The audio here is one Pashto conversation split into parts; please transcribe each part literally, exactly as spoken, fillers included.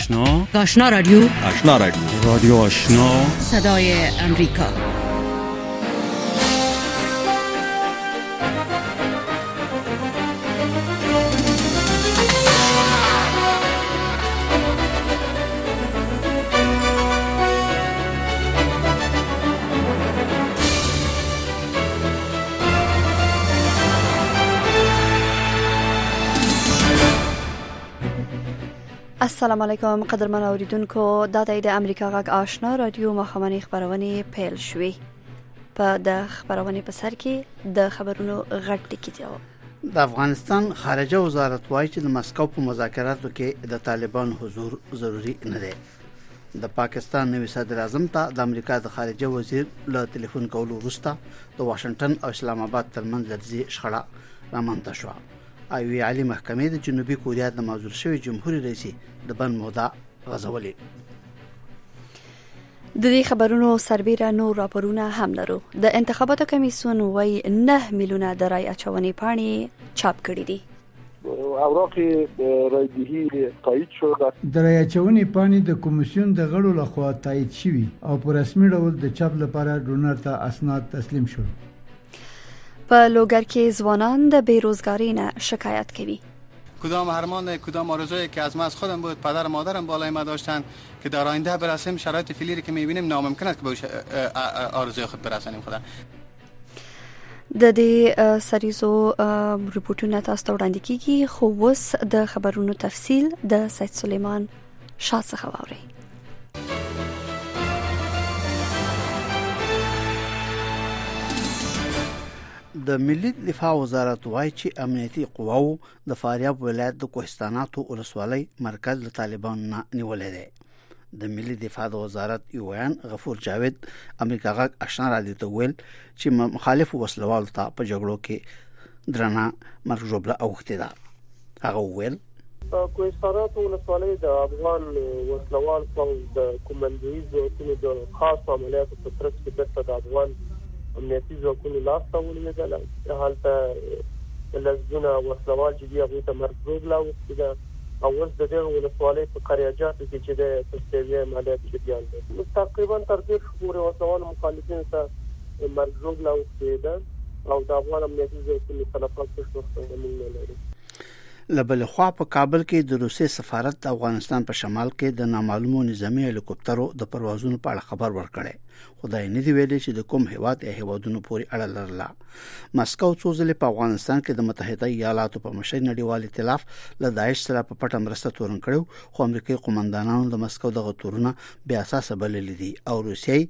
آشنا آشنا رادیو آشنا رادیو رادیو آشنا صدای امریکا. السلام علیکم قدرمن اوریدونکو، دا د امریکا غږ آشنا رادیو مخامنی خبرونه پیل شوې. په د خبرونه په سر کې د خبرونو غټ ټکی دی. د افغانستان خارجه وزارت وایي چې د مسکو په مذاکراتو کې د طالبان حضور ضروری نه دی. د پاکستان نوي صدر اعظم ته د امریکا د خارجه وزیر له ټلیفون کولو وروسته د واشنگټن او اسلام آباد ترمنځ درځي شخړه رامنځته شوه. ایوې عالی محکمې د جنوبي کوریا د معزول شوی جمهوریت رئیس د بن موده غزولې. د دې خبرونو سربېره نور راپورونه هم لرو. د انتخاباتو کمیسیون وايي نه میلیونه د رای اچونې پاڼې چاپ کړي دي. اوراق رایدهی تایید شد. د رای اچونې پاڼې د کمیسیون د غړو لخوا تایید شوي او په رسمي ډول د چاپ لپاره ډونر ته اسناد تسلیم شول. په لوګر کې ځوانان د بیروزګاری نه شکایت کوي. کدام ارمان کدام آرزویی که از من از خودم بود، پدر و مادرم بالای ما داشتن که در آینده برسیم، شرایط فعلی که می‌بینیم ناممکن است که به آرزوی خود برسانیم. خدا د دې سریزو ریپورتونه تاسو ته وړاندې کیږي، خو اوس د خبرونو تفصیل د سید سلیمان شاه څخه واورئ. د ملي دفاع وزارت وایي چې امنیتي قواو د فاریاب ولایت د کوهستاناتو ولسوالۍ مرکز له طالبان نه نیولې دی. د ملي دفاع د وزارت یوان غفور جاوید امریکا غږ آشنا رادیو ته ویل چې مخالف وسلوال ته په جګړو کې درنه مرګ ژوبله اوښتې ده. هغه ویل کوهستاناتو ولسوالۍ د افغان وسلوال قوم د کومندوي ځواکونو د خاص عملیاتو په ترڅ کې بیرته د افغان امنیتي ځواکونو لاسته ولوېدله. هلته لسګونه وسلوال چې دي هغوی ته مرګ ژوبله اوښتې ده او اوس د دغه ولسوالۍ په قریاجاتو کې چې د تستویه عملیات جریان دی. تقریبا تر دېرش پورې وسلوالو مخالفینو ته مرګ ژوبله اوښتې ده او د افغان امنیتي ځواکونو تلفات هېڅ وخت موږ نه لرو. له بلې خوا په کابل کې د روسیې سفارت د افغانستان په شمال کې د نامعلومو نظامي هلیکوپټرو د پروازونو په اړه خبر ورکړی. خدای نه دی ویلي چې د کوم هیواد یا هیوادونو پورې اړه لرله. مسکو څو ځلې په افغانستان کې د متحده ایالاتو په مشر نړیوال ائتلاف له داعش سره په پټه مرسته تورن کړو، خو امریکایي قومندانانو د مسکو دغه تورونه بې اساسه بللي دي او روسیې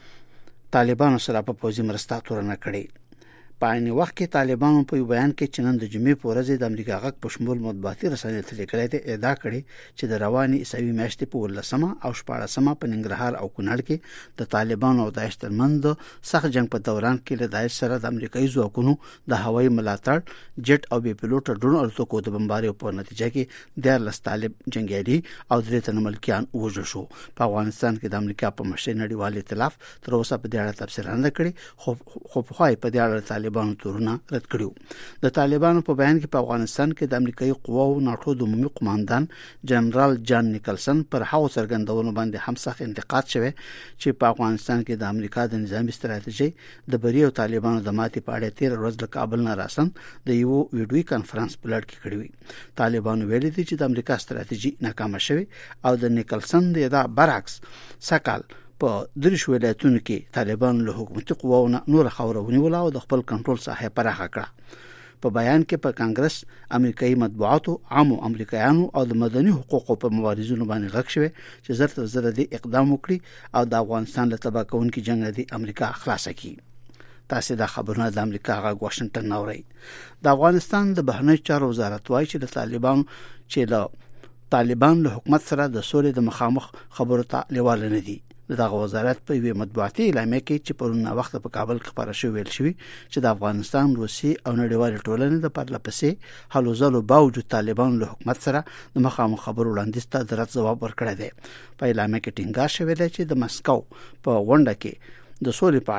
طالبانو سره په پوځي مرسته تورن کړي. په عین وخت کې طالبانو په بیان کې چې نن د جمعې په ورځ د امریکا غږ په شمول مطبوعاتي رسنۍ ته لیکلي دی ادعا کړې چې د رواني عیسوي میاشتې په ولسمه او شپاړسمه په ننګرهار او کونړ کې د طالبانو او داعش ترمنځ سخت جنگ په دوران کې له داعش سره د امریکایي ځواکونو د هوایي ملاتړ جټ او بي پيلوټ ډرون الوتکو د بمباریو په نتیجه کې دیارلس طالب جنگیالي او درې تنه ملکیان وژل شو. په افغانستان کې د امریکا په مشر نړیوال ائتلاف تر اوسه په دې اړه تفصیل نه کړی، خو خو په خای په دې اړه طالبانو تورونه رد کړیو. د طالبانو په بیان کې په افغانستان کې د امریکایي قواو ناټو د عمومي قوماندان جنرال جان نیکلسن پر هغو څرګندونو باندې هم سخت انتقاد شوی چې په افغانستان کې د امریکا د نظامي ستراتیژي د بری او طالبانو د ماتې په اړه تیر ورځ له کابل نه راسن د یو ویډیوي کانفرنس په لړ کې کړی وي. طالبانو ویلي دي چې د امریکا ستراتیژي ناکامه شوه او د نیکلسن د ادعا برعکس سکهال په دریش ولایتونو کې طالبان له حکومتي قواونو نور خاورونی ولا او د خپل کنټرول ساحه پراخه کړه. په بیان کې په کانګرس امریکایي مطبوعاتو عامو امریکایانو او د مدني حقوقو په مبارزینو باندې غږ شوی چې زر تر زر دې اقدام وکړي او د افغانستان له تباه کوونکي جنگ د امریکا خلاص کړي. تاسو د خبرونه د امریکا غږ واشنگټن نوري. د افغانستان د بهرنی چارو وزارت وایي چې د طالبان چې له طالبان له حکومت سره د سولې د مخامخ خبرو ته لیواله نه دي. دغه وزارت په یوه مطبوعاتي اعلامیه کې چې پرونه وخت په کابل کې خبره شوې ویل شوې چې د افغانستان، روسي او نړیوال ټولنې د پرلپسې هلو ځلو باوجود طالبان له حکومت سره د مخامخ خبرو وړاندیز ته د رد ځواب ورکړی دی. په اعلامیه کې ټینګار شوی دی چې د مسکو په غونډه کې د سولې په اړه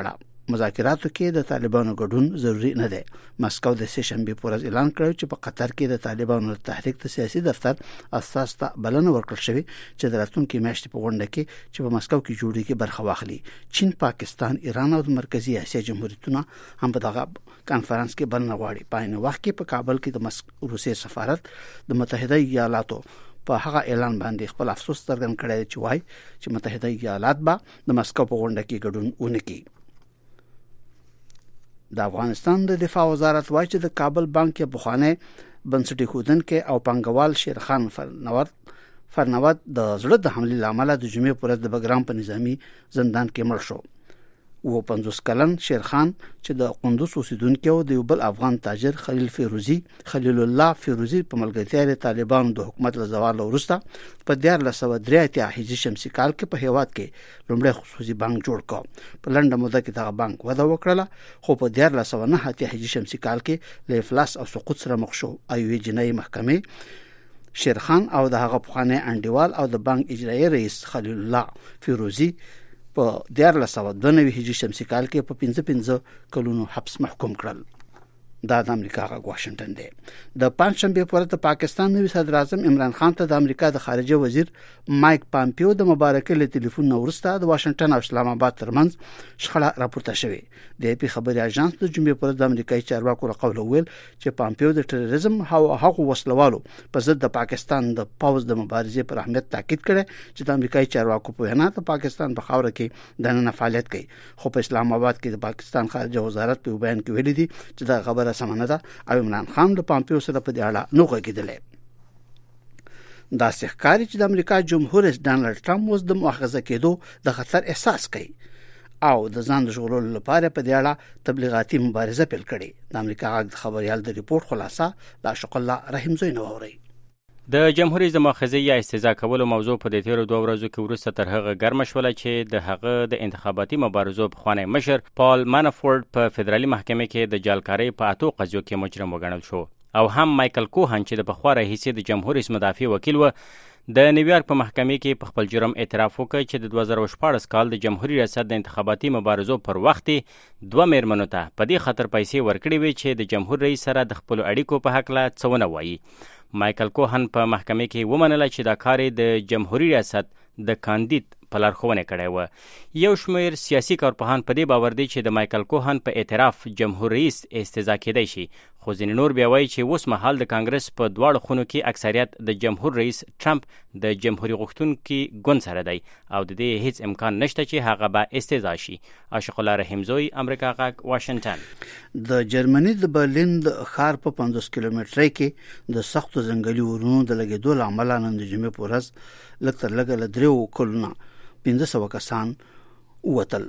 مذاکراتو کې د طالبانو ګډون ضروری نه دی. مسکو د سه شنبه پر ورځ اعلان کړ چې په قطر کې د طالبانو تحریک د سیاسي دفتر اساس ته بلنه ورکړل شوې چې د راتلونکي میاشتې په غونډه کې چې په مسکو کې جوړیږي برخه واخلي. چین، پاکستان، ایران او د مرکزی اسیا جمهوریتونه هم په دغه کانفرنس کې بلنه غواړي. په عین وخت کې په کابل کې د روسیې سفارت د متحده ایالاتو په هغه اعلان باندې خپل افسوس څرګند کړی چې وایي چې متحده ایالات به د مسکو په غونډه کې ګډون ونه کړي. د افغانستان د دفاع وزارت وایي چې د کابل بانک کې بخوانی بنسټي خودنکي او پنګوال شیرخان فرنوت فرنوت د زړه د حمله لامل د جمعې پر ورځ د بګرام په نظامی زندان کې مړ شو. و پنځوس کلن شیرخان چې د قندوز اوسیدونکو او د یو بل افغان تاجر خلیل فیروزی خلیل الله فیروزی په ملګرتیا طالبانو د حکومت له زوال وروسته په دیارلس سوه درې اتیا هجري شمسي کال کې په هیواد کې لومړی خصوصي بانک جوړ کړ. په لنډه موده کې دغه بانک وده وکړه خو په دیارلس سوه نه اتیا هجري شمسي کال کې له افلاس او سقوط سره مخ شو. ایوې جنایي محکمې شیرخان او د هغه پخوانی انډیوال او د بانک اجرایي رئیس خلیل الله فیروزی په دیارلس سوه دوه نوي هجري شمسي کال کې په پنځه پنځه کلونو حبس محکوم کړل. دا د امریکا غږ واشنگټن دی. د پنځشنبه په ورځ د پاکستان نوي صدر اعظم عمران خان ته د امریکا د خارجه وزیر مایک پامپیو د مبارکۍ له ټلیفون وروسته د واشنگټن او اسلام آباد ترمنځ شخړه راپورته شوې. د پی خبري اژانس د جمعې په ورځ د امریکایي چارواکو له قوله ویل چې پامپیو د ټیرریزم او هغو وسلوالو په ضد د پاکستان د پاوز د مبارزې پر اهمیت تاکید کړي چې د امریکایي چارواکو په وینا د پاکستان په خاوره کې دننه فعالیت کوي. خو په اسلام آباد کې د پاکستان خارجه وزارت په بیان کې ویلي دي چې دا خبره سمه نه ده او عمران خان د پامپیو سره په دې اړه نو غږیدلی. دا ښکاري چې د امریکا جمهور رئیس ډانلډ ټرمپ اوس د مؤاخذه کېدو د خطر احساس کوي او د ځان د ژغورلو لپاره په دې اړه تبلیغاتي مبارزه پیل کړې. د امریکا غږ د خبريال د ریپورت خلاصه د اشق الله رحیم زوی نو اوري. د جمهوریت د مؤاخذې یا استهزاء کولو موضوع په دې تیرو دوه ورځو کې وروسته تر هغه ګرمه شوله چې د هغه د انتخاباتي مبارزو پخوانی مشر پال مانافورت په فدرالي محکمې کې د جعلکارۍ په اتو قضیو کې مجرم وګڼل شو او هم مایکل کوهن چې د پخوا راهیسې د جمهور رئیس مدافع وکیل و د نیویارک په محکمې کې په خپل جرم اعتراف وکړ چې د دوه زره شپاړس کال د جمهوریت ریاست د انتخاباتي مبارزو پر وخت دوه میرمنو ته په دې خاطر پیسې ورکړې وې چې د جمهور رئیس سره د خپل اړیکو په حق لا څه ونه وایي. مایکل کوهن په محکمې کې ومنله چې دا کار د جمهوریت ریاست د کاندید په لارښوونه کړی و. یو شمېر سیاسي کارپوهان په دې باور دي چې د مایکل کوهن په اعتراف جمهور رئیس استهزاء کېدی شي، خو ځینې نور بیا وایي چې اوس مهال د کانګرس په دواړو خونو کې اکثریت د جمهور رئیس ټرمپ د جمهوریت غوښتونکي ګوند سره دی او د دې هیڅ امکان نشته چې هغه به استهزاء شي. اشق الله رحیم زوی، امریکا غږ، واشنگټن. د جرمني د برلین د ښار په پنځوس کیلومترۍ کې د سختو ځنګلي ورونو د لګېدو له امله نن د جمعې په ورځ لږ تر لږه له دریو کلونو پنځه سوه کسان ووتل.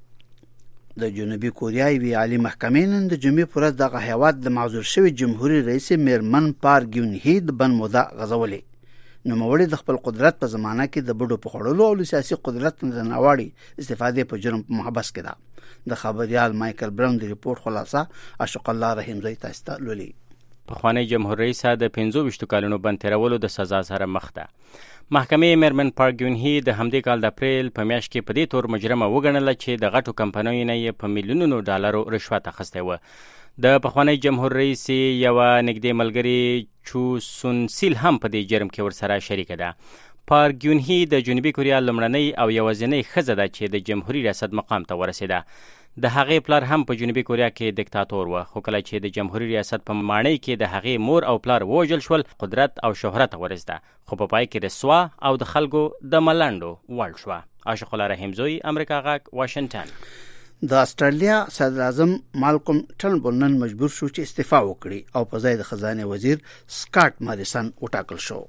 د جنوبي کوریا یوې عالي محکمې نن د جمعې په ورځ دغه هیواد د معزول شوي جمهوري رئیس میرمن پارک ګیون هي د بند موده غځولې. نوموړي د خپل قدرت په زمانه کې د بډو په خوړلو او سیاسي قدرت نه د ناوړي استفادې په جرم په محبس کې ده. د خبريال مایکل براون د ریپورت خلاصه اشق الله رحیم زوی تاسو ته لولي. پخوانی جمهور رئیس د پنځه ویشت کلونو بند تیرولو د سزا سره مخ ده. محکمې میرمن پارک ګیون هي د همدې کال د اپریل په میاشت کې په دې تور مجرمه وګڼله چې د غټو کمپنیو نه یې په میلیونونو ډالرو رشوت اخیستی و. د پخوانی جمهور رئیس یوه نږدې ملګري چو سون سیل هم په دې جرم کې ورسره شریکه ده. پارک ګیون هي د جنوبي کوریا لومړنۍ او یوازینۍ ښځه ده چې د جمهوري ریاست مقام ته ورسېده. د هغې پلار هم په جنوبي کوریا کې دیکتاتور و، خو کله چې د جمهوري ریاست په ماڼۍ کې د هغې مور او پلار ووژل شول، قدرت او شهرت ورسېده، خو په پای کې رسوا او د خلکو د ملنډو وړ شوه. اشق الله رحیم زوی، امریکا غږ، واشنگټن. د استرالیا صدر اعظم مالکوم ټرنبل نن مجبور شو چې استعفا وکړي او په ځای د خزانه وزیر سکاټ ماریسن وټاکل شو.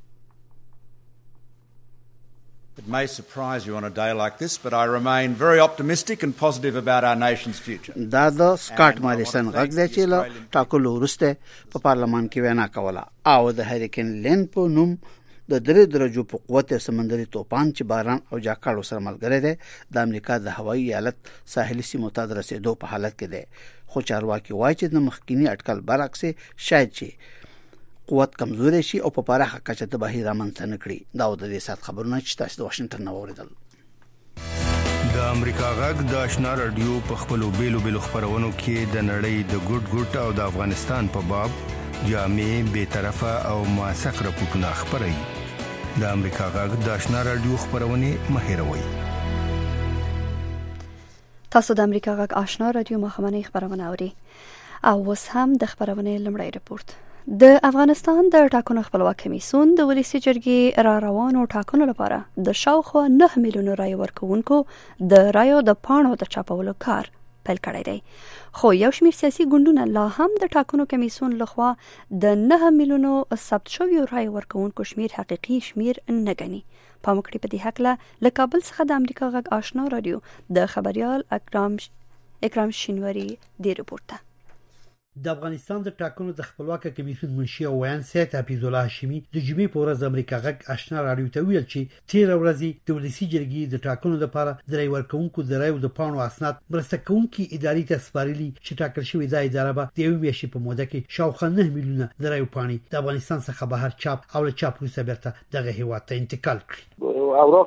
It may surprise you on a day like this, but I remain very optimistic and positive about our nation's future. دا د سکاټ ماریسن غږ دی چې له ټاکلو وروسته په پارلمان کې وینا کوله او د هریکن لین په نوم د درې درجو په قوت سمندري طوفان چې باران او جاکاړو سره ملګری دی د امریکا د هوایي ایالت ساحلي سیمو ته د رسېدو په حالت کې دی. خو چارواکي وایي چې د مخکینی اټکل برعکس شاید چې قوت کمزوري شي او په پراخه کچه تباهي رامنځته نه کړي. دا د دې سات خبرونه چې تاسو د واشنگټن نه اوریدل. د د امریکا غږ د آشنا رادیو په خپلو بیلو بیلو خبرونو کې د نړۍ د ګډ ګډ او د افغانستان په باب جامع بے طرفه او موثق راپورټونه خبري. د امریکا غږ د آشنا رادیو خبرونه مهیروي. تاسو د امریکا غږ آشنا رادیو مخمنه خبرونه اوري او اوس هم د خبرونه لمړی رپورت. د افغانستان د ټاکنو خپلواک کمیسیون د ولسی جرګې را روانو ټاکنو لپاره د شاوخوا نه میلیون رای ورکوونکو د رایو د پاڼو د چاپولو کار پیل کړی دی، خو یو شمېر سیاسي ګوندونه لا هم د ټاکنو کمیسیون لخوا د نه میلیونو ثبت شویو رای ورکوونکو شمیر حقیقي شمیر نه ګڼي. پام وکړئ په دې هکله له کابل څخه د امریکا غږ آشنا رادیو د خبريال اکرام اکرام شینواری دی رپورټ. د افغانستان د ټاکنو د خپلواک کمیسیون منشي او ویان سید حفیظ الله هاشمي د جمعې په ورځ امریکا غږ آشنا رادیو ته ویل چې تیر ورځې د ولسی جرګې د ټاکنو لپاره د رای ورکوونکو د رایو د پاڼو اسناد مرسته کوونکي ادارې ته سپارلي چې ټاکل شوی د اداره به د یو میاشتې په موده کې شاوخوا نه میلیونه د رایو پاڼې د افغانستان څخه بهر چاپ او له چاپ وروسته بیرته دغه هیواد ته انتقال کړي. اوراق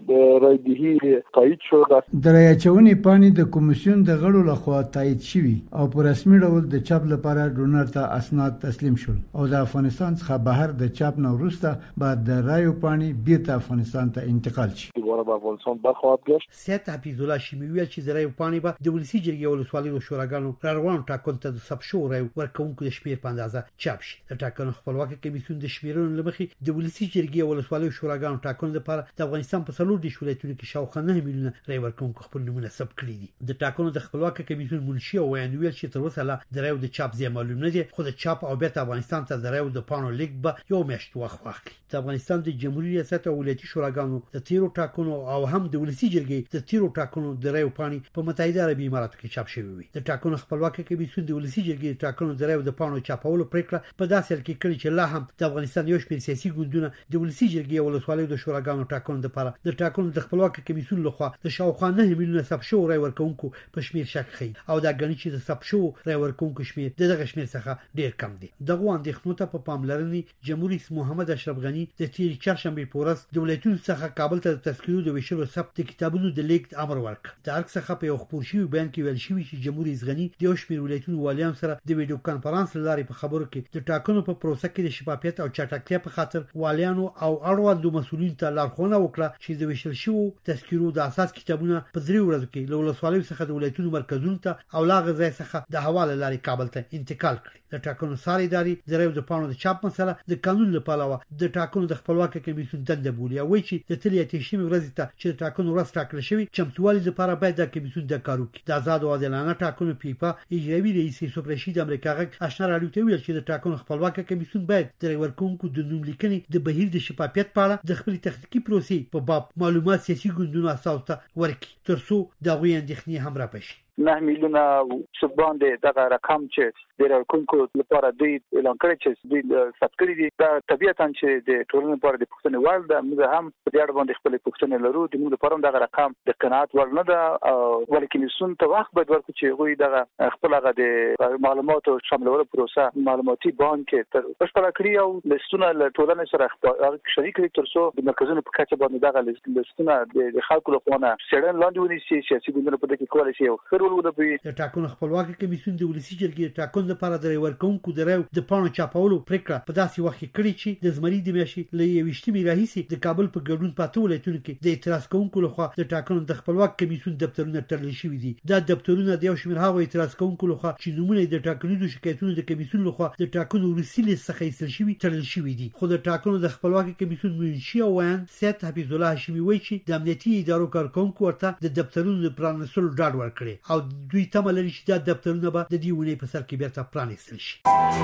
رایدهی تایید شد. د رای اچونې پاڼې د کمیسیون د غړو لخوا تایید شوي او په رسمي ډول د چاپ لپاره ډونر ته اسناد تسلیم شول او د افغانستان څخه بهر د چاپ نه وروسته بعد د رایو پاڼې بیرته افغانستان ته انتقال شي. دوباره به افغانستان برخواهد گشت. سید حفیظ الله هاشمي ویل چې د رایو پاڼې به د ولسی جرګې او ولسوالۍ او شوراګانو را روانو ټاکنو ته د ثبت شوو رایو ورکوونکو د شمیر په اندازه چاپ شي. د ټاکنو خپلواک کمیسیون د شمیرونو لمخې د ولسی جرګې او ولسوالۍ او شوراګانو ټاکنو لپاره د افغانستان په څلور د ولایتونو کې شاوخوا نه میلیونه رای ورکوونکو خپل نمونه ثبت کړي دي. د ټاکنو د خپلواک کمیسیون منشي او ویان ویل چې تر اوسه لا د رایو د چاپ ځای معلوم نه دي، خو د چاپ او بیرته افغانستان ته د رایو د پاڼو لیک به یو میاشت وخت واخلي. د افغانستان د جمهوریت ریاست او ولایتي شوراګانو د تیرو ټاکنو او هم د ولسی جرګې د تیرو ټاکنو د رایو پاڼې په متحده عربي اماراتو کې چاپ شوی وي. د ټاکنو خپلواک کمیسیون د ولسی جرګې د ټاکنو د رایو د پاڼو چاپولو پریکړه په داسې حال کې کړې چې لا هم د افغانستان یو شمېر سیاسي ګوندونه د ولسی جرګې او ولسوالۍ د شوراګانو ټاکنو لپاره د ټاکنو د خپلواک کمیسیون لخوا د شاوخوا نه میلیونه ثبت شوو رای ورکوونکو په شمیر شک خي او دا غني چې د ثبت شوو رای ورکوونکو شمیر دغه شمیر څخه ډیر کم دي. دغه اندېښنو ته په پاملرنې جمهوریت رئیس محمد اشرف غنی د تیر چهارشنبه په ورځ د ولایتونو څخه کابل ته د تذکرو د ویشلو ثبت کتابونو د لیک امر ورکړ. د ارګ څخه په یو خبر شوی بیان کې ویل شوی چې جمهوریت رئیس غنی د یو شمیر ولایتونو والیان سره د ویډیو کانفرنس لارې په خبرو کې د ټاکنو په پروسه کې د شفافیت او چټکتیا په خاطر والیانو او اړوندو مسؤلینو ته لارښوونه وکړه چې د ویشل شوو تذکرو د اساس کتابونه په درې ورځو کې له ولسوالیو څخه د ولایتونو مرکزونو ته او لا غځای څخه د حواله لارې کابل ته انتقال کړي. د ټاکنو ساري داري د رایو د پاڼو د چاپ مسله د قانون لپاره د ټاکنو د خپلواک کمیسیون دنده بولي او چې د تلې تشریمي ورځ ته چې د ټاکنو ورځ ټاکل شوی چمتووالي لپاره باید د کمیسیون د کارو کې د آزاد او عادلانه ټاکنو پیپا اجرایي رئیس یوسف رشید امریکا غږ آشنا رادیو ته ویل چې د ټاکنو خپلواک کمیسیون باید د ورکوونکو د نوم لیکنې د بهیر د شفافیت په اړه د خپل تخنیکی پروسې په باب معلومات سیاسي ګوندونو اساس ته ورکړي ترڅو د غوي اندېښنې هم راپشي. نه میلیونه سبان دغه رقم چې د ورکوونکو لپاره دوی اعلان کړی چې دوی ثبت کړی دي دا طبيعتاً چې د ټولنې لپاره د پښتنې وړ ده. موږ هم په دې اړه باندې خپل پښتنې لرو. د موږ لپاره دغه رقم د قناعت وړ نه ده ولې کمیسیون ته وخت باید ورکړي چې دوی دغه خپل هغه د معلوماتو شاملولو پروسه معلوماتي بانک تر بشپړه کړي او لستونه له ټولنې سره شریک کړي ترڅو د مرکزونو په کچه باندې دغه لستونه د خلکو لپاره څېړنه لاندې ونیسي. سیاسي ګوندونه په دې کې کولای شي او د ټاکنو خپلواک کمیسیون د ولسی جرګې د ټاکنو لپاره د ورکوونکو د رایو د پاڼو چاپولو پریکړه په داسې وخت کې کړې چې د زمري د میاشتې له یویشتمې راهیسې د کابل په ګډون پاتې ولایتونو کې د اعتراض کوونکو لخوا د ټاکنو د خپلواک کمیسیون دفترونه تړل شوي دي. دا دفترونه د یو شمېر هغو اعتراض کوونکو لخوا چې نومونه د ټاکنیزو شکایتونو د کمیسیون لخوا د ټاکنو وروستي لیست څخه ایستل شوي تړل شوي دي. خو د ټاکنو د خپلواک کمیسیون منشي او ویان سید حفیظ الله هاشمي وایي چې د امنیتي ادارو کارکونکو ورته د دفترونو د پرانیستلو ډاډ ورکړي او دوی تمه لري چې دا دفترونه به د دې ونې په سر کې بیرته پرانیستل شي.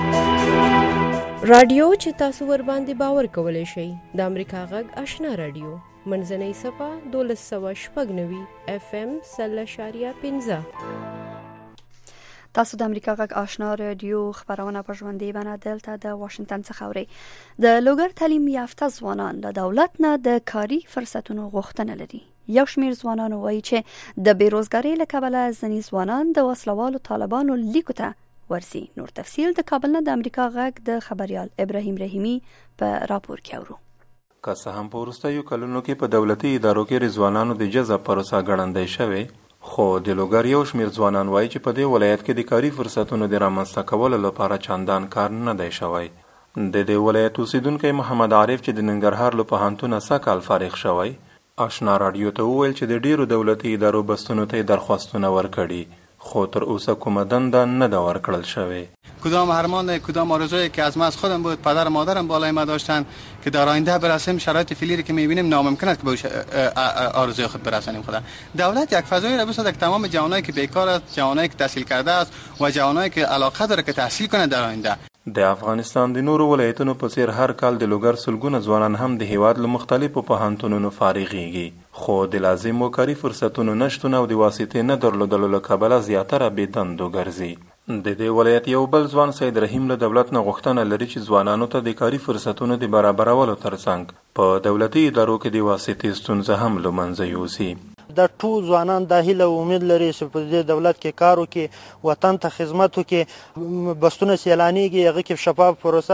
رادیو چې تاسو ور باندې باور کولای شئ د امریکا غږ آشنا رادیو منځنۍ صفه دولس سوه شپږ نوي اف ام سل اشاریه پنځه. تاسو د امریکا غږ آشنا رادیو خبرونه په ژوندۍ بڼه دلته د واشنگټن څخه اورئ. د لوګر تعلیم یافته ځوانان له دولت نه د کاري فرصتونو غوښتنه لري. یو شمیر ځوانان وایي چې د بیروزګاری له کبله ځینې ځوانان د وسلوالو طالبانو لیکو ته ورسي. نور تفصیل د کابل نه د امریکا غږ د خبريال ابراهیم رحیمی په راپور کې اورو. که څه هم په وروستیو کلونو کې په دولتي ادارو کې رضوانانو د جذب پروسه ګړندۍ شوې، خو د لوګر یو شمېر ځوانان وایي چې په دې ولایت کې د کاري فرصتونو د رامنځته کولو لپاره چندان کار نه دی شوی. د دې ولایت اوسیدونکی محمد عارف چې د ننګرهار له پوهنتونه سږ کال فارغ شوی، آشنا راډیو ته وویل چې د ډیرو دولتي ادارو بستونو ته درخواستونه ورکړي، خو تر اوسه کومه دنده نه ده ورکړل شوی. کدام ارمان کدام آرزویی که از من از خودم بود، پدر و مادرم بالای ما داشتن که در آینده برسیم، شرایط فعلی که می‌بینیم ناممکن است که به آرزوی خود برسانیم. خدا دولت یک فضایی را بسازد که تمام جوانایی که بیکار است، جوانایی که تحصیل کرده است و جوانایی که علاقه داره که تحصیل کنه در آینده. د افغانستان د نورو ولایتونو په څیر هر کال د لوګر سلګونه ځوانان هم د هیواد له مختلفو پوهنتونونو فارغېږي، خو د لازمو کاري فرصتونو نشتون او د واسطې نه درلودلو له کبله زیاتره بې دندو ګرځي. د دې ولایت یو بل ځوان سید رحیم له دولت نه غوښتنه لري چې ځوانانو ته د کاري فرصتونو د برابرولو ترڅنګ په دولتي ادارو کې د واسطې ستونزه هم له منځه یوسي. د ټول ځوانان د هیله او امید لري چې په دې دولت کې کار وکړي، وطن ته خدمت وکړي، بستونه سیلانیږي، هغه کې شفاف پروسه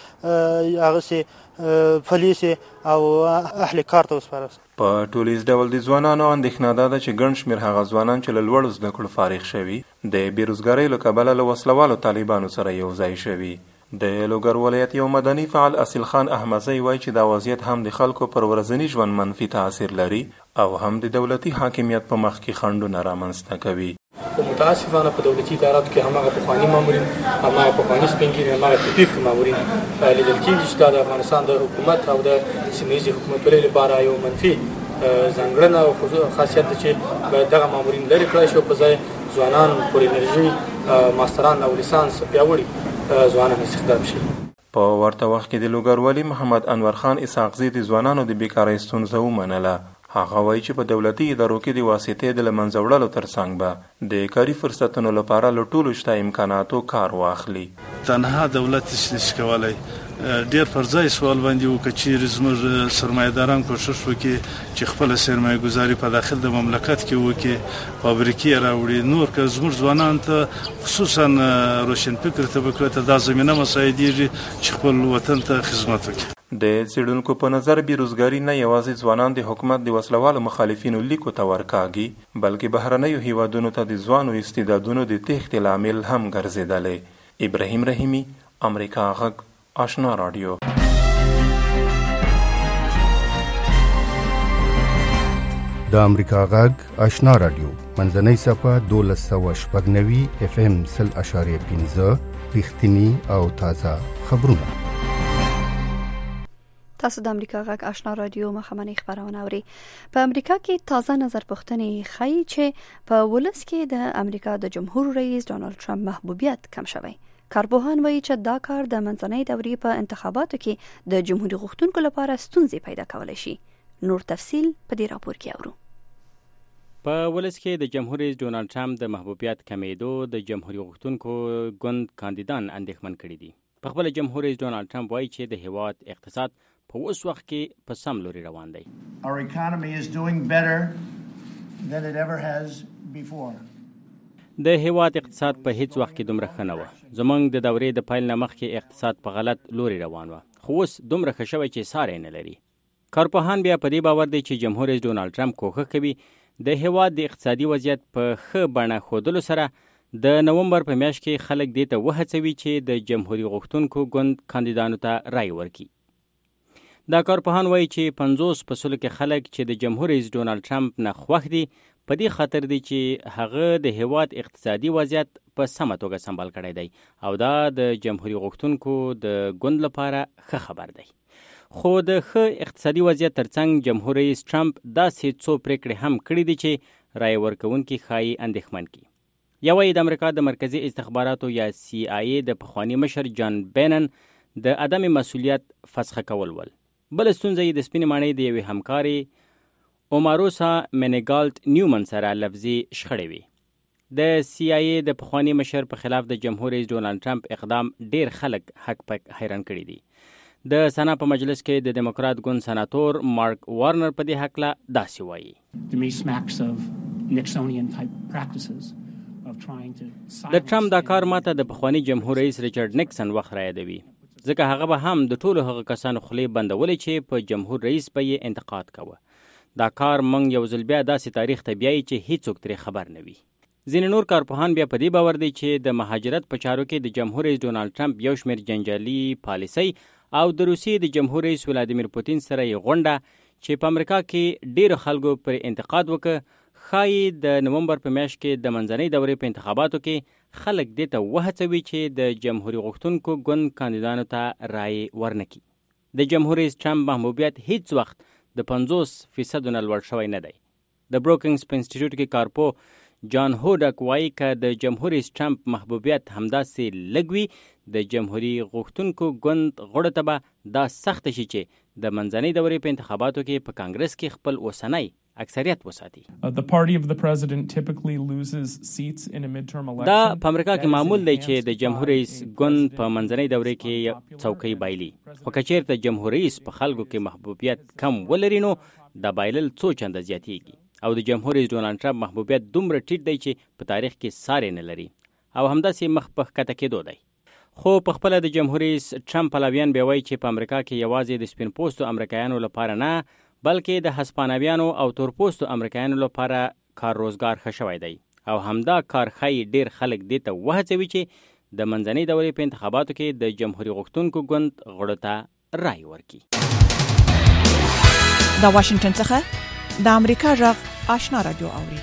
هغه سي پولیسي او اهل کار ته وسپارل. په ټولیز ډول د ځوانانو اندېښنه ده چې ګڼ شمېر هغه ځوانان چې له لوړو زده کړو فارغ شوي د بېروزګارۍ له کبله له وسلوالو طالبانو سره یو ځای شوي. د لوګر ولایت یو مدني فعال اصیل خان احمدزی وایي چې دا وضعیت هم د خلکو پر ورځني ژوند منفي تاثیر لري او هم د دولتي حاکمیت په مخ کې خنډونه رامنځته کوي. متاسفانه په دولتي اداراتو کې هماغه پخواني مامورین، هماغه پخواني سپین ږیري، هماغه تطبیق مامورین لیدل کېږي چې دا د افغانستان د حکومت او د سیمه ییزې حکومتولۍ لپاره یو منفي ځانګړنه او خاصیت ده چې باید دغه مامورین لرې کړای شي او په ځای ځوانان پر انرژي ماستران او لیسانس پیاوړي ځوانان استخدام شي. په ورته وخت کې د لوګر والي محمد انور خان اسحاقزي د ځوانانو د بیکارۍ ستونزه ومنله. هغه وایي چې په دولتي ادارو کې د واسطې د له منځه وړلو ترڅنګ به د کاري فرصتونو لپاره له ټولو شته امکاناتو کار واخلي. تنها دولت نشي کولی ډیر پر ځای سوال باندې وکړي چې زموږ سرمایه‌داران کوشش وکړي چې خپل سرمایه گذاري په داخل د مملکت کې وکړي، فابریکې راوړي، نور که زموږ ځوانان ته خصوصا روشن فکر طبقه ته دا زمینه مساعدېږي چې خپل وطن ته خدمت وکړي. د څېړونکو په نظر بېروزګاري نه یوازې ځوانان د حکومت د وسلوالو مخالفینو لیکو ته ورکاږي، بلکې بهرنیو هیوادونو ته د ځوانو استعدادونو د تېښتې لامل هم ګرځېدلی. ابراهیم رحیمي، امریکا غږ، آشنا راډیو. د امریکا غږ آشنا راډیو منځنۍ صفحه دولس سوه شپږ نوي اف ام سل اشاریه پنځه رښتیني او تازه خبرونه. تاسو د امریکا غږ آشنا رادیو مخامنۍ خبرونه اورئ. په امریکا کې تازه نظر پوښتنې ښیي چې په ولس کې د امریکا د جمهور رئیس ډانلډ ټرمپ محبوبیت کم شوی. کارپوهان وایي چې دا کار د منځنۍ دورې په انتخاباتو کې د جمهوریت غوښتونکو لپاره ستونزې پیدا کولی شي. نور تفصیل په دې راپور کې اورو. په ولس کې د جمهور رئیس ډانلډ ټرمپ د محبوبیت کمیدو د جمهوریت غوښتونکو ګوند کاندیدان اندېښمن کړي دي. په خپل جمهور رئیس ډانلډ ټرمپ وایي چې د هیواد اقتصاد په اوس وخت کې په سم لوري روان دی. Our economy is doing better than it ever has before. د هیواد اقتصاد په هیڅ وخت کې دومره ښه نه و. زمونږ د دورې د پیل نه مخکې اقتصاد په غلط لوري روان و، خو اوس دومره ښه شوی چې ساری نه لري. کارپوهان بیا په دې باور دی چې جمهور رئیس ډانلډ ټرمپ کوښښ کوي د هیواد د اقتصادي وضعیت په ښه بڼه ښودلو سره د نومبر په میاشت کې خلک دې ته وهڅوي چې د جمهوریت غوښتونکو ګوند کاندیدانو ته رای ورکړي. دا کارپوهان وایي چې پنځوس په سلو کې خلک چې د جمهور رئیس ډانلډ ټرمپ نه خوښ دي په دې خاطر دی چې هغه د هیواد اقتصادي وضعیت په سمه توګه سمبال کړی دی او دا د جمهوریت غوښتونکو د ګوند لپاره ښه خبر دی. خو د ښه اقتصادي وضعیت ترڅنګ جمهور رئیس ټرمپ داسې څو پریکړې هم کړي دي چې رای ورکوونکي ښایي اندېښمن کړي. یوه یې د امریکا د مرکزي استخباراتو یا سی آی ای د پخواني مشر جان بینن د عدم مسؤلیت فسخه کول ول. بل ستونزه یې د سپینې ماڼۍ د یوې همکارې اوماروسا مینیګالټ نیومن سره لفظي شخړې وي. د سی آی ای د پخواني مشر په خلاف د جمهور رئیس ډانلډ ټرمپ اقدام ډیر خلک حق پک حیران کړي دي. د سنا په مجلس کې د ډیموکرات ګوند سناتور مارک وارنر په دې حق لا داسې وایي. د ټرمپ دا کار ماته د پخواني جمهور رئیس ریچارډ نیکسن وخت را یادوي. ځکه هغه به هم د ټولو هغه کسانو خولې بندولې چې په جمهور رئیس به یې انتقاد کوه. دا کار موږ یو ځل بیا داسې تاریخ ته بیایي چې هیڅوک ترې خبر نه وي. ځینې نور کارپوهان بیا په دې باور دي چې د مهاجرت په چارو کې د جمهور رئیس ډونالډ ټرمپ یو شمېر جنجالي پالیسۍ او د روسیې د جمهور رئیس ولادیمیر پوتین سره یې غونډه چې په امریکا کې ډېرو خلکو پر انتقاد وکړ، ښایي د نومبر په میاشت کې د منځنۍ دورې په انتخاباتو کې خلک دې ته وهڅوي چې د جمهوري غوښتونکو ګوند کاندیدانو ته رایې ورنکړي. د جمهور رئیس ټرمپ محبوبیت هیڅ وخت د پنځوس فیصدو نه لوړ شوی نه دی. د بروکینګز په انسټیټیوټ کې کارپو جان هوډک وایي که د جمهور رئیس ټرمپ محبوبیت همداسې لږ وي، د جمهوري غوښتونکو ګوند غړو ته به دا سخته شي چې د منځنۍ دورې په انتخاباتو کې په کانګرس کې خپل اوسنی اکثریت وساتي. The party of the president typically loses seats in a midterm election. دا په امریکا کې معمول دی چې د جمهور رئیس ګوند په منځنۍ دورې کې څوکۍ بایلي، خو که چیرته جمهور رئیس په خلکو کې محبوبیت کم ولري نو دا بایلل څو چنده زیاتیږي او د جمهور رئیس ډونالډ ټرمپ محبوبیت دومره ټیټ دی چې په تاریخ کې ساری نه لري او همداسې مخ په ښکته کېدو دی. خو په خپله د جمهور رئیس ټرمپ پلویان بیا وایي چې په امریکا کې یوازې د سپین پوستو امریکایانو لپاره نه بلکې د هسپانویانو او تورپوستو امریکایانو لپاره کار روزګار ښه شوی دی او همدا کار ښایي ډېر خلک دې ته وهڅوي چې د منځنۍ دورې په انتخاباتو کې د جمهوري غوښتونکو ګوند غړو ته رای ورکړي. د واشنگټن څخه د امریکا غږ آشنا رادیو اوري.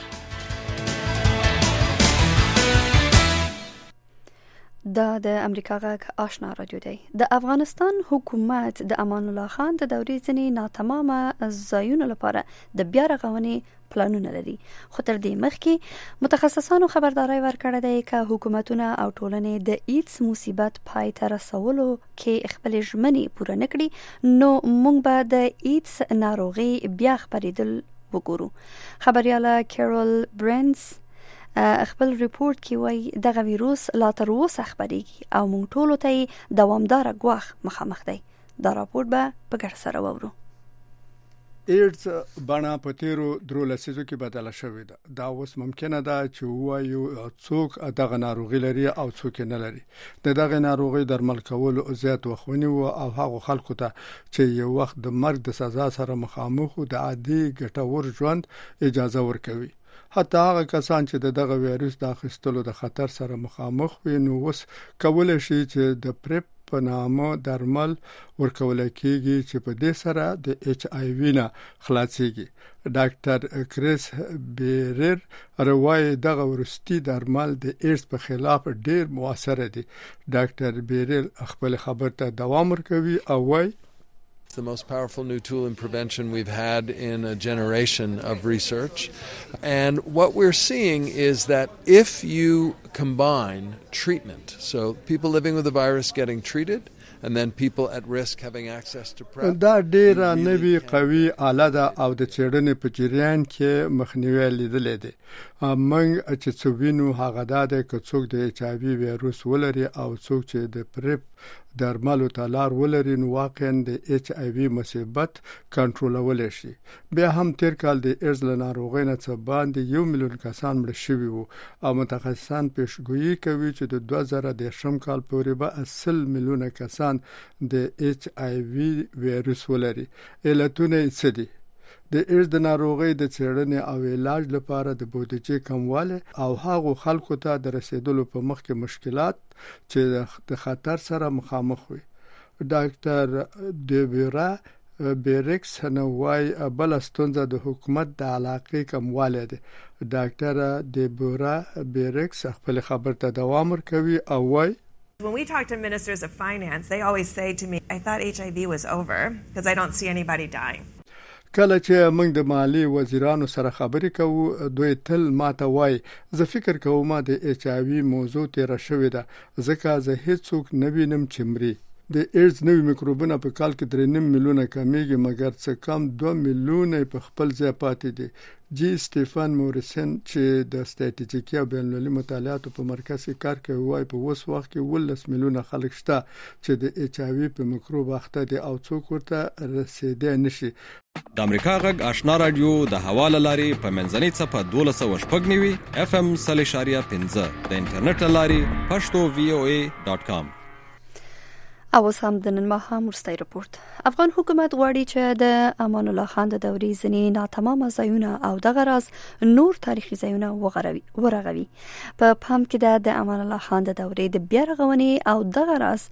دا د امریکا غږ آشنا رادیو دی. د افغانستان حکومت د امان الله خان د دورې ځینې ناتمامه ځایونو لپاره د بیا رغونې پلانونه لري، خو تر دې مخکې متخصصانو خبرداری ورکړی دی که حکومتونه او ټولنې د ایډز مصیبت پای ته رسولو کې خپلې ژمنې پوره نه کړي نو موږ به د ایډز ناروغي بیا خپرېدل وګورو. خبریاله کیرول برنز خپل ریپورت کې وایي دغه ویروس لا تر اوسه خپرېږي او موږ ټولو ته یې دوامداره ګواښ مخامخ دی. دا راپورټ به په ګډه سره واورو. ایډز بڼه په تیرو درو لسیزو کې بدله شوې ده. دا اوس ممکنه ده چې ووایو څوک دغه ناروغي لري او څوک نه لري. د دغه ناروغي درمل کولو زیات وخت ونیو او هغه خلکو ته چې یو وخت د مرګ د سزا سره مخامخ او د عادي ګټور ژوند اجازه ورکوي. حتی هغه کسان چې دغه ویروس د اخیستلو د خطر سره مخامخ وي نو اوس کولای شي چې د پریپ په نامه درمل ورکول کېږي چې په دې سره د ایچ آی وی نه خلاصيږي. ډاکټر کریس بیرر روایي دغه ورستي درمل د ایډز په خلاف ډیر موثر دي. ډاکټر بیرر خپل خبر ته دوام ورکوي او وايي the most powerful new tool in prevention we've had in a generation of research. And what we're seeing is that if you combine treatment, so people living with the virus getting treated, and then people at risk having access to PrEP. دا ډیره نوی قوي آله ده او د چېړنې په جریان کې مخنیوي لیدلې ده. موږ چې څو وینو هغه ده چې څوک د ایچ آی وی ویروس ولري او څوک چې د پریپ درملو تلار ولري نو واقعا د ایچ آی وی مصیبت کنټرولول شي. بیا هم تیر کال د ایډز له ناروغۍ نه څه باندې یو میلیون کسان مړه شوي وو او متخصصان پیشګویي کوي چې د دوه زره دېرشم کال پورې به اصل میلیونه کسان د ایچ آی وی ویروس ولري. علتونه یې څه دي؟ د ایډز د ناروغۍ د څېړنې او علاج لپاره د بودیجې کموالی او هغو خلکو ته د رسیدلو په مخ کې مشکلات چې د خطر سره مخامخ وي. ډاکټر دیبورا بیرکس نوای بل ستونزه د حکومت د علاقې کموالی دی. ډاکټر دیبورا بیرکس خپل خبر ته دوام ورکوي او وایي When we talk to ministers of finance, they always say to me, I thought H I V was over because I don't see anybody dying. کله چې موږ د مالی وزیرانو سره خبرې کوو دوی تل ماته وایي زه فکر کوم د ایچ آی وی موضوع تیر شوې ده ځکه زه هیڅوک نه وینم چې مري. د ایډز نوې میکروبونه په کال کې درې نیم میلیونه کمیږي مګر څه کم دوه میلیونه په خپل ځای پاتې دي. جی سټیفن موریسن چې د ستراتیژیکي او بین‌المللي مطالعاتو په مرکز کې کار کوي وایي په اوس وخت کې ولس میلیونه خلک شته چې د ایچ آی وی په میکروب اخته دي او څوک ورته رسیدای نشي. د امریکا غږ آشنا رادیو د حواله لاري په منځنۍ صفه دولس سوه شپږ نوي اف ام صلی شاریه پنځه د انټرنیټ لاري پښتو وی او ای ډاټ کام. او سم د نن ماښام وروستی رپورت. افغان حکومت غواړي چې د امان الله خان د دورې ځینې ناتمامه ځایونه او دغه راز نور تاریخي ځایونه ورغوي. په پام کې ده د امان الله خان د دورې د بیا رغونې او دغه راز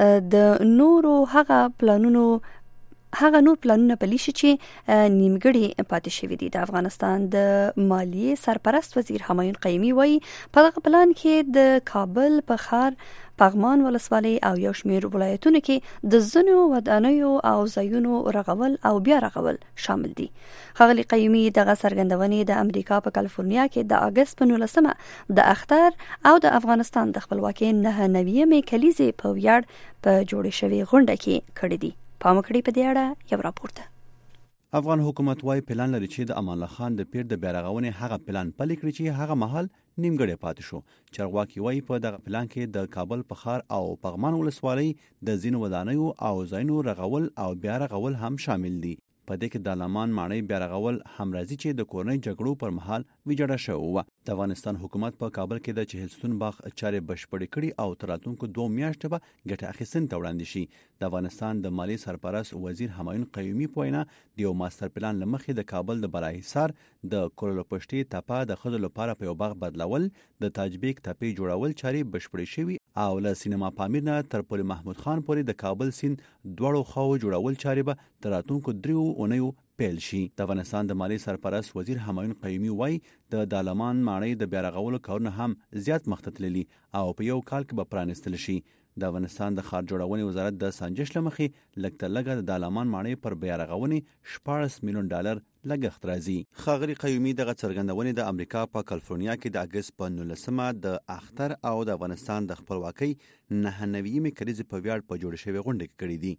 د نورو هغه پلانونو هغه نور پلانونه پلي شي چې نیمګړي پاتې شوي دي. د افغانستان د مالیې سرپرست وزیر همایون قیومي وایي په دغه پلان کې د کابل په ښار پغمان ولسوالۍ او یو شمېر ولایتونو کې د ځینو ودانیو او ځایونو رغول او بیا رغول شامل دي. ښاغلي قیومي دغه څرګندونې د امریکا په کالیفورنیا کې د اګست په نولسمه د اختر او د افغانستان د خپلواکۍ نهه نویمې کلیزې په ویاړ په جوړې شوې غونډه کې کړې دي. پام کړئ په دې اړه یو راپور ده. افغان حکومت وايي پلان لري چې د امان الله خان د پیر د بیا رغونې هغه پلان پلي کړي چې هغه مهال نیمګړی پاتې شو. چرواکي وايي په دغه پلان کې د کابل په ښار او پغمان ولسوالۍ د ځینو ودانیو او ځایونو رغول او بیا رغول هم شامل دي. په دې کې د لمان ماڼۍ بیا رغول هم راځي چې د کورنۍ جګړو پر مهال ویجاړه شوې وه. د افغانستان حکومت په کابل کې د چهلستون باغ چارې بشپړې کړي او تر راتلونکو دوه میاشتې به ګټه اخیستنې ته وړاندې شي. د افغانستان د مالیې سرپرست وزیر همایون قیومي په وینا د یو ماستر پلان له مخې د کابل د بالاحصار د کولالپشتي تپه د ښځو لپاره په یو باغ بدلول، د تاجبیک تپې جوړول چارې بشپړې شوي او له سینما پامیر نه تر پل محمود خان پورې د کابل سیند دواړو خواو جوړول چارې به تر راتلونکو دریو اونیو پیل شي. د افغانستان د مالیې سرپرست وزیر همایون قیومي وایي د دالمان ماڼۍ د بیا رغولو کارونه هم زیات مخته تللي او په یو کال کې به پرانیستل شي. د افغانستان د ښار جوړونې وزارت د سنجش له مخې لږ تر لږه د دالمان ماڼۍ پر بیا رغونې شپاړس میلیون ډالر لګښت راځي. ښاغلي قیومي دغه څرګندونې د امریکا په کالیفورنیا کې د اګست په نولسمه د اختر او د افغانستان د خپلواکۍ نهه نویمې کلیزې په ویاړ په جوړ شوې غونډه کې کړې دي.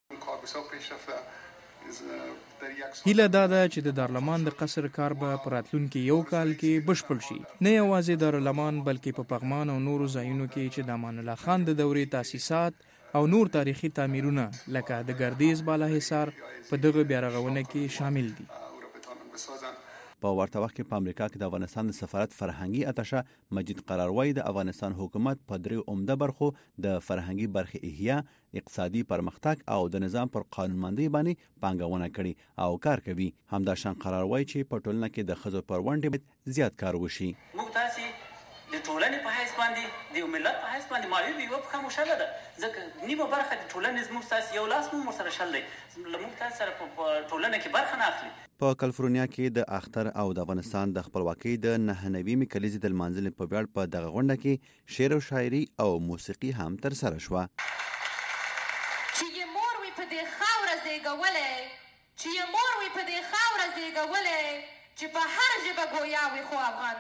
هیله دا ده چې د دارالمان د قصر کار به په راتلونکي یو کال کې بشپړ شي. نه یوازې دارالمان بلکې په پغمان او نورو ځایونو کې چې د امان الله خان د دورې تاسیسات او نور تاریخي تعمیرونه لکه د ګردیز بالاحصار په دغه بیا رغونه کې شامل دي. په ورته وخت کې په امریکا کې د افغانستان د سفارت فرهنګي اتشه مجید قراروی د افغانستان حکومت په درې عمده برخو د فرهنګي برخې احیا، اقتصادي پرمختګ او د نظام پر قانونمندۍ باندې پانګونه کړي او کار کوي. همداشان قراروی چې په ټولنه کې د ښځو پر ونډې زیات کار وشي. موږ تاسې د ټولنې په حیث باندې د ملت په حیث باندې معلومه یو په خاموشه ده، ځکه نیمه برخه د ټولنې زموږ تاسې یو لاس مو سره شل دی، موږ تاسې سره په ټولنه کې برخه نه اخلي. په کالیفورنیا کې د اختر او د افغانستان د خپلواکۍ د نهه نویمې کلیزې د لمانځنې په ویاړ په دغه غونډه کې شعر او شاعري او موسیقي هم ترسره شوه. چې یې مور وي په دې خاوره زیږولی، چې یې مور وي په دې خاوره زیږولی، چې په هر ژبه ګویا وي خو افغان.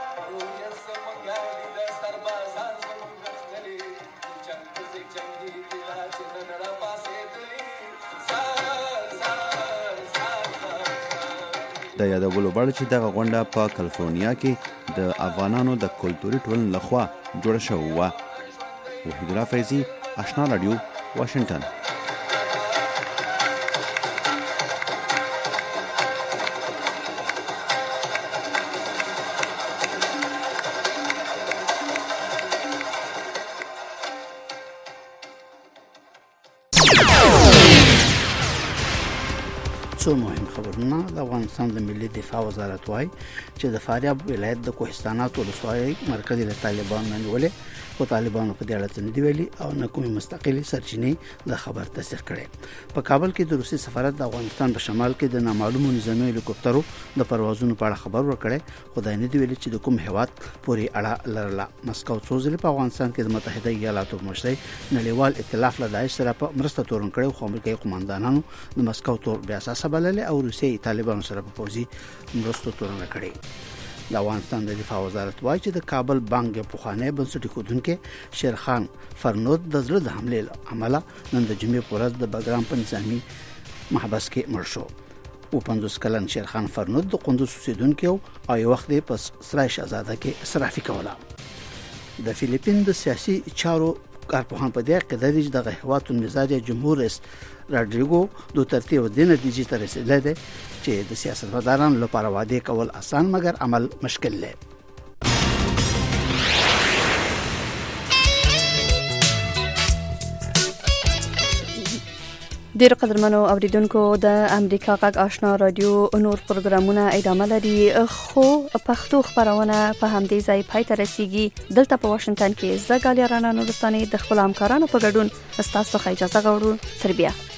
د یادولو وړ چې دغه غونډه په کالیفورنیا کې د افغانانو د کلتوري ټولنې لخوا جوړه شوې وه. وحید الله فیضي، آشنا رادیو، واشنگټن. څو مهم خبرونه. د افغانستان د ملي دفاع وزارت وايي چې د فاریاب ولایت د کوهستانات ولسوالۍ مرکز له طالبانو نیولې او طالبانو په دې اړه څه نه دی ویلي او نه کومې مستقلې سرچینې د خبر تصدیق کړي. په کابل کې د روسي سفارت د افغانستان په شمال کې د نامعلومو نظامي هلیکوپټرو د پروازونو په اړه خبر ورکړي، خو دا نه دی ویلي چې د کوم هیواد پورې اړه لرله. مسکو څو ځلې په افغانستان کې د متحده ایالاتو په مشرۍ نړیوال ائتلاف له داعش سره په مرسته تورن کړي، خو امریکایي قوماندانانو د مسکو تور بیا اساس بللې او روسي طالبانو سره په پوځي مرستو تورن کړي. د افغانستان د دفاع وزارت وايي چې د کابل بانک پخوانی بنسټ ایښودونکي شیرخان فرنود د زړه د حملې له امله نن د جمعې په ورځ د بګرام په نظامي محبس کې مړ شو. او پنځوس کلن شیرخان فرنود د قندوز اوسیدونکی او یو وخت په سرای شهزاده کې صرافي کوله. د فلیپین د سیاسي چارو کارپوهان په دې کې د دې د هیواد مزاج جمهور رئیس راډریګو دوترتي و د نتیجې ته رسیدلی دی چې د سیاستمدارانو لپاره وعده کول آسان مګر عمل مشکل دی. ډیر قدرمنو اوریدونکو د امریکا غږ آشنا رادیو نور پروګرامونه ادامه لري خو پښتو خبرونه په همدې ځای پای ته رسیږي. دلته په واشنگټن کې زګالیا رانا نورستاني د خپل همکارانو په ګډون تاسو ته اجازه غواړو. تر بیا.